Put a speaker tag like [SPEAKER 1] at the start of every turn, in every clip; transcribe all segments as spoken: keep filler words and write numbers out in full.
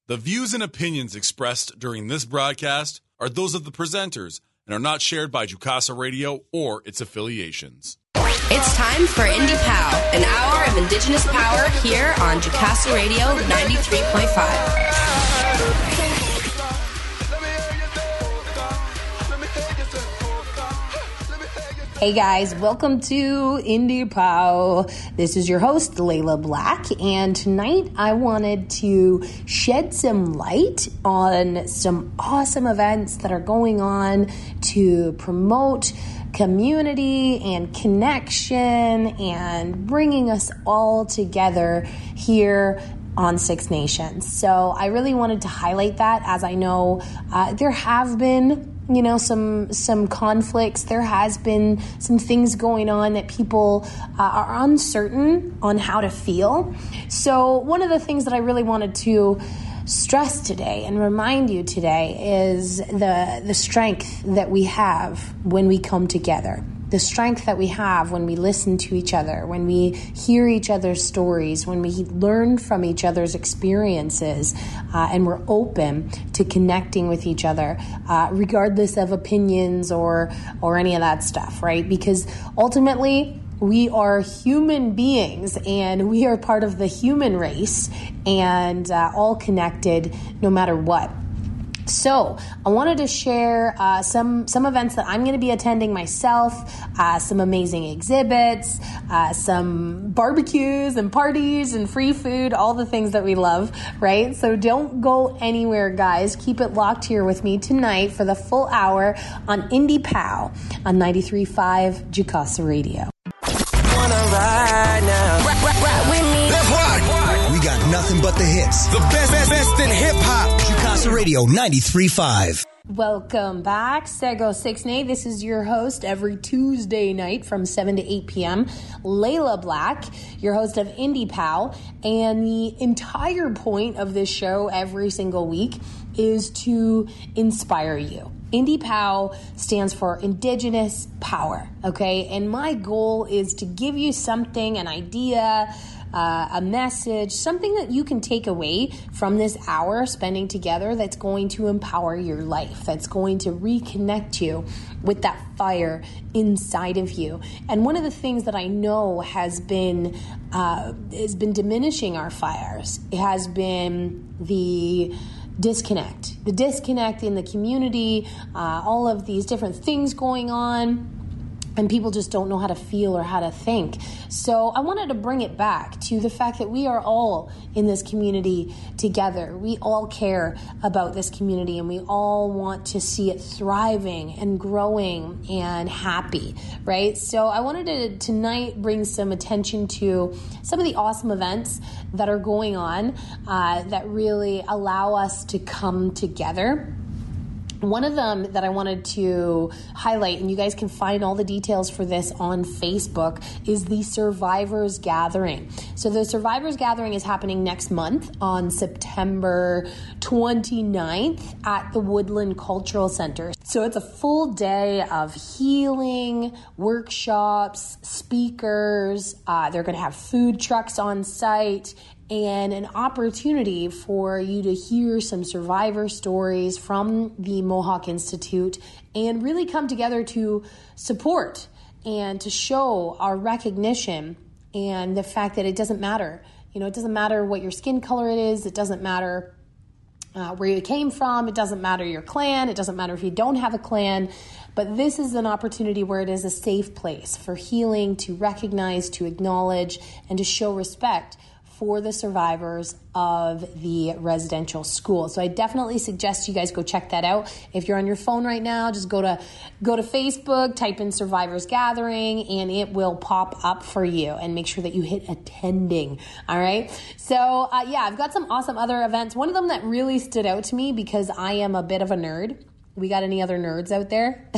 [SPEAKER 1] The views and opinions expressed during this broadcast are those of the presenters and are not shared by Jukasa Radio or its affiliations.
[SPEAKER 2] It's time for Indie Pow, an hour of Indigenous power here on Jukasa Radio ninety-three point five.
[SPEAKER 3] Hey guys, welcome to Indie Pow. This is your host, Layla Black, and tonight I wanted to shed some light on some awesome events that are going on to promote community and connection and bringing us all together here on Six Nations. So I really wanted to highlight that, as I know uh, there have been you know, some some conflicts. There has been some things going on that people uh, are uncertain on how to feel. So one of the things that I really wanted to stress today and remind you today is the the strength that we have when we come together. The strength that we have when we listen to each other, when we hear each other's stories, when we learn from each other's experiences, uh, and we're open to connecting with each other, uh, regardless of opinions or or any of that stuff, right? Because ultimately, we are human beings and we are part of the human race and uh, all connected no matter what. So I wanted to share uh, some some events that I'm going to be attending myself, uh, some amazing exhibits, uh, some barbecues and parties and free food, all the things that we love, right? So don't go anywhere, guys. Keep it locked here with me tonight for the full hour on Indie Pow on ninety-three point five Jukasa Radio.
[SPEAKER 4] Wanna ride now. Ride, ride, ride with me. Let's ride.
[SPEAKER 5] We got nothing but the hits.
[SPEAKER 4] The best, best, best in hip hop.
[SPEAKER 5] Jukasa Radio ninety-three point five.
[SPEAKER 3] Welcome back, Sego Six Nay. This is your host every Tuesday night from seven to eight p.m. Layla Black, your host of Indie Pow. And the entire point of this show every single week is to inspire you. Indie Pow stands for Indigenous Power, okay? And my goal is to give you something, an idea, uh, a message, something that you can take away from this hour spending together that's going to empower your life, that's going to reconnect you with that fire inside of you. And one of the things that I know has been uh, has been diminishing our fires, it has been the disconnect, the disconnect in the community, uh, all of these different things going on, and people just don't know how to feel or how to think. So I wanted to bring it back to the fact that we are all in this community together. We all care about this community and we all want to see it thriving and growing and happy, right? So I wanted to tonight bring some attention to some of the awesome events that are going on uh, that really allow us to come together. One of them that I wanted to highlight, and you guys can find all the details for this on Facebook, is the Survivors Gathering. So the Survivors Gathering is happening next month on September twenty-ninth at the Woodland Cultural Center. So it's a full day of healing, workshops, speakers. Uh, they're going to have food trucks on site, and an opportunity for you to hear some survivor stories from the Mohawk Institute and really come together to support and to show our recognition and the fact that it doesn't matter. You know, it doesn't matter what your skin color it is. It doesn't matter uh, where you came from. It doesn't matter your clan. It doesn't matter if you don't have a clan. But this is an opportunity where it is a safe place for healing, to recognize, to acknowledge, and to show respect for the survivors of the residential school. So I definitely suggest you guys go check that out. If you're on your phone right now, just go to go to Facebook, type in Survivors Gathering, and it will pop up for you. And make sure that you hit attending. All right. So uh, yeah, I've got some awesome other events. One of them that really stood out to me because I am a bit of a nerd. We got any other nerds out there?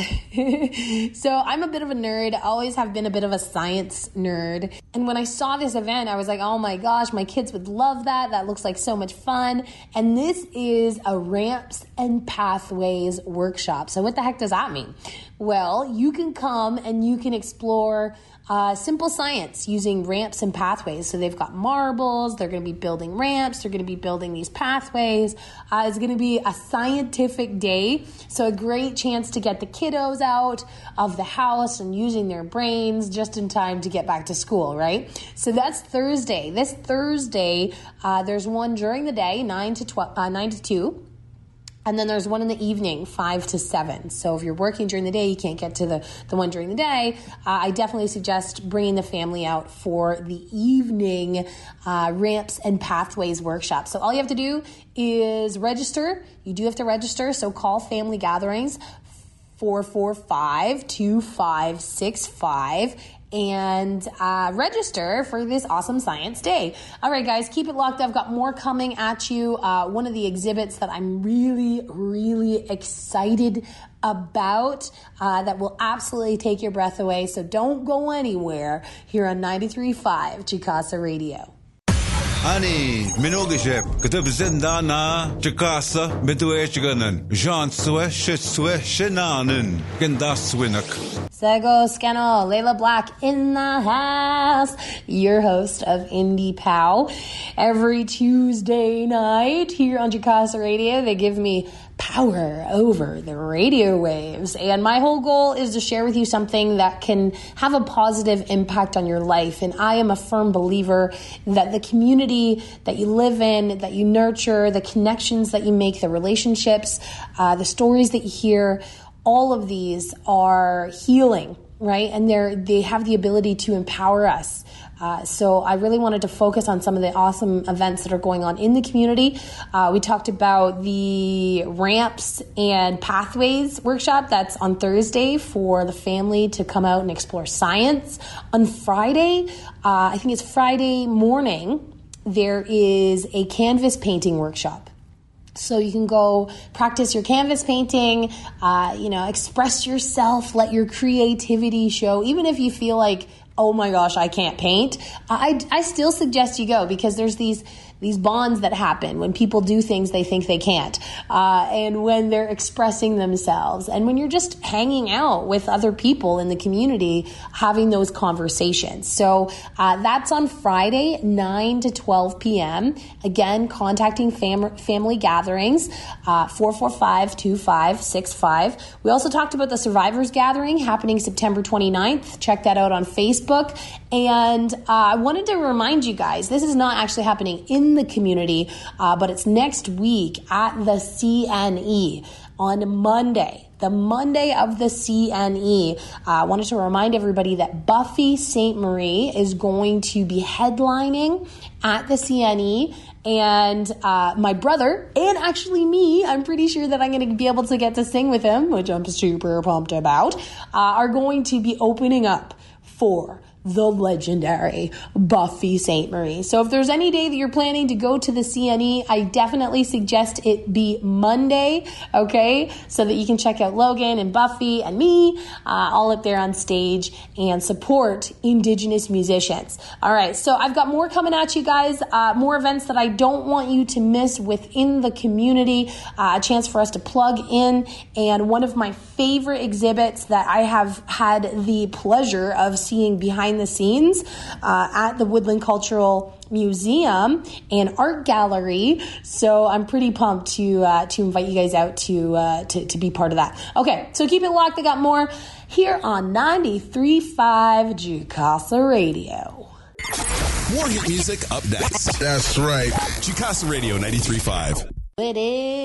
[SPEAKER 3] So I'm a bit of a nerd. I always have been a bit of a science nerd. And when I saw this event, I was like, oh my gosh, my kids would love that. That looks like so much fun. And this is a ramps and pathways workshop. So what the heck does that mean? Well, you can come and you can explore uh, simple science using ramps and pathways. So they've got marbles, they're going to be building ramps, they're going to be building these pathways. Uh, it's going to be a scientific day, so a great chance to get the kiddos out of the house and using their brains just in time to get back to school, right? So that's Thursday. This Thursday, uh, there's one during the day, nine to twelve, uh, nine to two. And then there's one in the evening, five to seven. So if you're working during the day, you can't get to the, the one during the day. Uh, I definitely suggest bringing the family out for the evening uh, ramps and pathways workshop. So all you have to do is register. You do have to register. So call Family Gatherings four four five, two five six five and uh, register for this awesome science day. All right, guys, keep it locked. I've got more coming at you. Uh, one of the exhibits that I'm really, really excited about uh, that will absolutely take your breath away. So don't go anywhere here on ninety-three point five Jukasa Radio.
[SPEAKER 6] Ani minogishep kutub zindana Jukasa medueshganen Jean Swesh Swesh Nanen Gendaswinak.
[SPEAKER 3] Sego Scannell, Layla Black in the house, your host of Indie Pow. Every Tuesday night here on Jukasa Radio, they give me power over the radio waves. And my whole goal is to share with you something that can have a positive impact on your life. And I am a firm believer that the community that you live in, that you nurture, the connections that you make, the relationships, uh, the stories that you hear, all of these are healing, right? And they're, they have the ability to empower us. Uh, so I really wanted to focus on some of the awesome events that are going on in the community. Uh, we talked about the ramps and pathways workshop. That's on Thursday for the family to come out and explore science. On Friday, uh, I think it's Friday morning, there is a canvas painting workshop. So you can go practice your canvas painting, uh, you know, express yourself, let your creativity show. Even if you feel like, oh my gosh, I can't paint, I, I still suggest you go, because there's these these bonds that happen when people do things they think they can't, uh, and when they're expressing themselves, and when you're just hanging out with other people in the community, having those conversations. So uh, that's on Friday, nine to twelve p.m. Again, contacting fam- Family Gatherings, uh, four four five, two five six five. We also talked about the Survivors Gathering happening September twenty-ninth. Check that out on Facebook. And uh, I wanted to remind you guys, this is not actually happening in the community, uh, but it's next week at the C N E on Monday. The Monday of the C N E. I uh, wanted to remind everybody that Buffy Sainte Marie is going to be headlining at the C N E. And uh, my brother, and actually me, I'm pretty sure that I'm going to be able to get to sing with him, which I'm super pumped about, uh, are going to be opening up for the legendary Buffy Sainte Marie. So if there's any day that you're planning to go to the C N E, I definitely suggest it be Monday, okay? So that you can check out Logan and Buffy and me, uh, all up there on stage, and support Indigenous musicians. All right, so I've got more coming at you guys, uh, more events that I don't want you to miss within the community, uh, a chance for us to plug in, and one of my favorite exhibits that I have had the pleasure of seeing behind the scenes uh, at the Woodland Cultural Museum and Art Gallery. So I'm pretty pumped to uh, to invite you guys out to, uh, to to be part of that. Okay, so keep it locked. I got more here on ninety-three point five Jukasa Radio.
[SPEAKER 7] More hit music up next.
[SPEAKER 8] That's right.
[SPEAKER 7] Jukasa Radio ninety-three point five.
[SPEAKER 3] What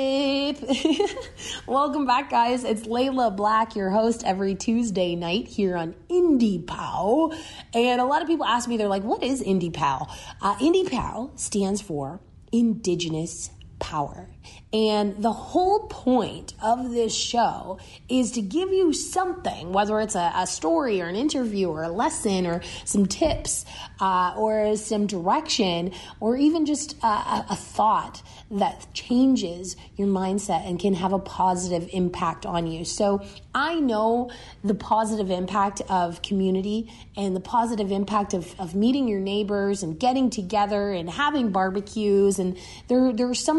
[SPEAKER 3] up? Welcome back, guys. It's Layla Black, your host every Tuesday night here on Indie Pow. And a lot of people ask me, they're like, what is Indie Pow? Uh, Indie Pow stands for Indigenous Power. And the whole point of this show is to give you something, whether it's a, a story or an interview or a lesson or some tips uh, or some direction or even just a, a, a thought that changes your mindset and can have a positive impact on you. So I know the positive impact of community and the positive impact of, of meeting your neighbors and getting together and having barbecues. And there, there are some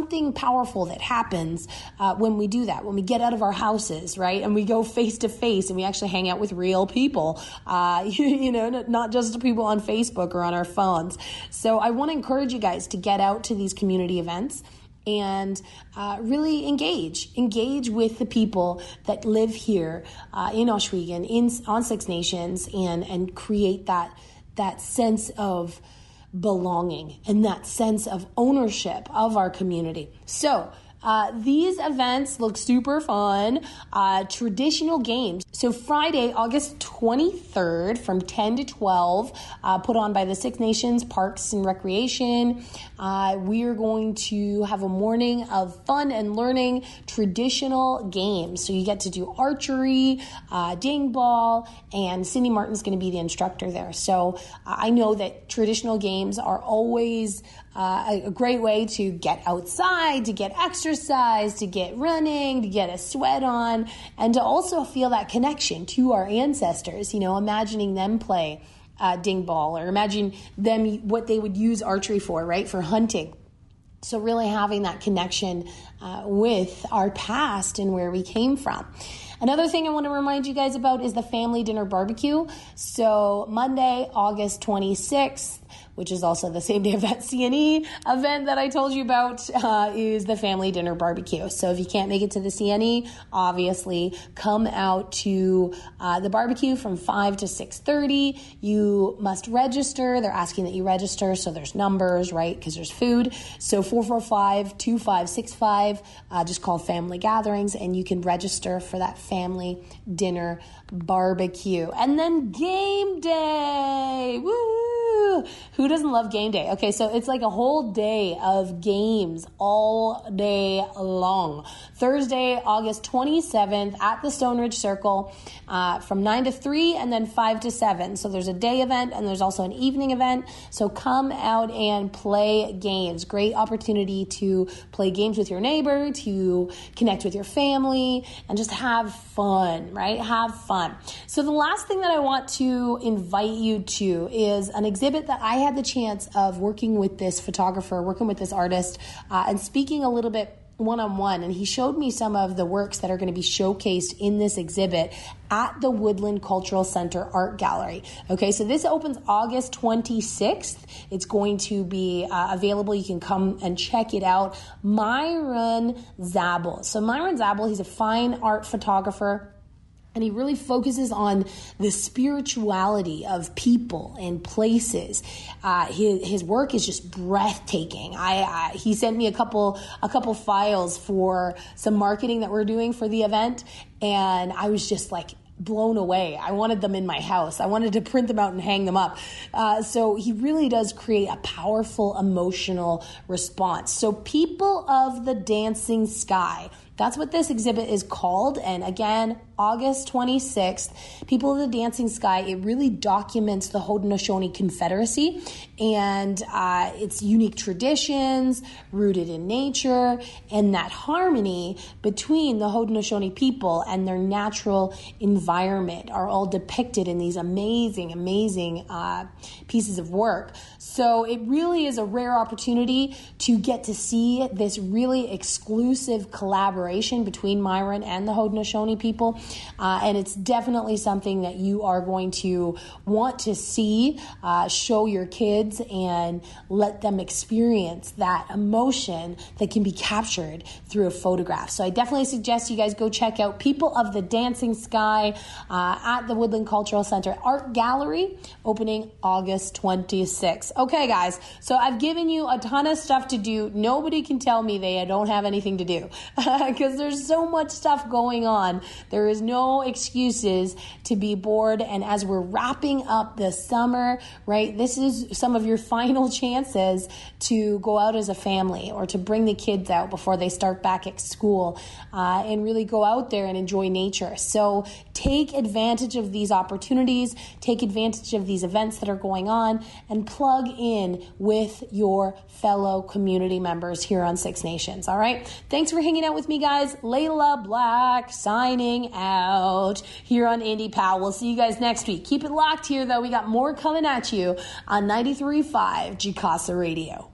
[SPEAKER 3] something powerful that happens uh, when we do that, when we get out of our houses, right? And we go face to face and we actually hang out with real people, uh, you, you know, not just people on Facebook or on our phones. So I want to encourage you guys to get out to these community events and uh, really engage, engage with the people that live here uh, in Ohsweken, in on Six Nations, and and create that that sense of belonging and that sense of ownership of our community. So Uh, these events look super fun. Uh, traditional games. So Friday, August twenty-third from ten to twelve, uh, put on by the Six Nations Parks and Recreation. Uh, we are going to have a morning of fun and learning traditional games. So you get to do archery, uh, ding ball, and Cindy Martin's going to be the instructor there. So uh, I know that traditional games are always Uh, a great way to get outside, to get exercise, to get running, to get a sweat on, and to also feel that connection to our ancestors, you know, imagining them play uh, ding ball, or imagine them, what they would use archery for, right, for hunting. So really having that connection uh, with our past and where we came from. Another thing I want to remind you guys about is the family dinner barbecue. So Monday, August twenty-sixth, which is also the same day of that C N E event that I told you about, uh, is the family dinner barbecue. So if you can't make it to the C N E, obviously come out to uh, the barbecue from five to six thirty. You must register. They're asking that you register, so there's numbers, right, because there's food. So four four five, two five six five, uh, just call Family Gatherings, and you can register for that family dinner barbecue. And then game day. Woo! Who doesn't love game day? Okay, so it's like a whole day of games all day long. Thursday, August twenty-seventh at the Stone Ridge Circle uh, from nine to three and then five to seven. So there's a day event and there's also an evening event. So come out and play games. Great opportunity to play games with your neighbor, to connect with your family, and just have fun, right? Have fun. So the last thing that I want to invite you to is an exhibit that I had the chance of working with this photographer, working with this artist, uh, and speaking a little bit one-on-one, and he showed me some of the works that are going to be showcased in this exhibit at the Woodland Cultural Center Art Gallery. Okay, so this opens August twenty-sixth. It's going to be uh, available. You can come and check it out. Myron Zabel. So Myron Zabel, he's a fine art photographer, and he really focuses on the spirituality of people and places. Uh, his his work is just breathtaking. I, I he sent me a couple a couple files for some marketing that we're doing for the event, and I was just like blown away. I wanted them in my house. I wanted to print them out and hang them up. Uh, so he really does create a powerful emotional response. So People of the Dancing Sky. That's what this exhibit is called. And again, August twenty-sixth, People of the Dancing Sky. It really documents the Haudenosaunee Confederacy and uh, its unique traditions, rooted in nature, and that harmony between the Haudenosaunee people and their natural environment are all depicted in these amazing, amazing uh, pieces of work. So it really is a rare opportunity to get to see this really exclusive collaboration between Myron and the Haudenosaunee people. Uh, and it's definitely something that you are going to want to see, uh, show your kids, and let them experience that emotion that can be captured through a photograph. So I definitely suggest you guys go check out People of the Dancing Sky uh, at the Woodland Cultural Center Art Gallery, opening August twenty-sixth. Okay, guys, so I've given you a ton of stuff to do. Nobody can tell me they don't have anything to do because there's so much stuff going on. There is no excuses to be bored. And as we're wrapping up the summer, right, this is some of your final chances to go out as a family or to bring the kids out before they start back at school uh, and really go out there and enjoy nature. So take advantage of these opportunities, take advantage of these events that are going on, and plug in with your fellow community members here on Six Nations. All right. Thanks for hanging out with me, guys. Layla Black signing out here on Indie Pow. We'll see you guys next week. Keep it locked here, though. We got more coming at you on ninety-three point five Jukasa Radio.